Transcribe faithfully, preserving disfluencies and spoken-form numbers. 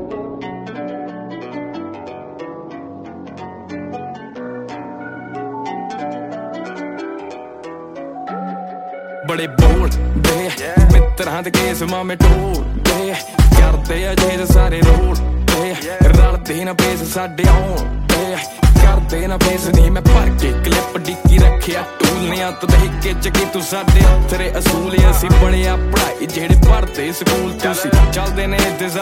ਬੜੇ ਬੋਲਦੇ ਮਿੱਤਰਾਂ ਦੇ ਕੇਸ ਮਾਮੇ ਢੋਲਦੇ ਕਰਦੇ ਆ ਜੇ ਸਾਰੇ ਰੋਲਦੇ ਰਲਦੇ ਨਾ ਪੇਸ ਸਾਡੇ ਆਉਣਦੇ ਕਰਦੇ ਨਾ ਪੇਸ ਨਹੀਂ ਮੈਂ ਭਰ ਕੇ ਕਲਿੱਪ ਡਿੱਕੀ ਰੱਖਿਆ ਟੂਲਿਆਂ ਤੋਂ ਦੇਖ ਕੇ ਚੱਕੀ ਤੂੰ ਸਾਡੇ ਤੇਰੇ ਅਸੂਲ ਅਸੀਂ ਬਣਿਆ ਪੜ੍ਹਾਈ ਜਿਹੜੇ ਪੜ੍ਹਦੇ ਸਕੂਲ ਤੁਸੀਂ ਚੱਲਦੇ ਨੇ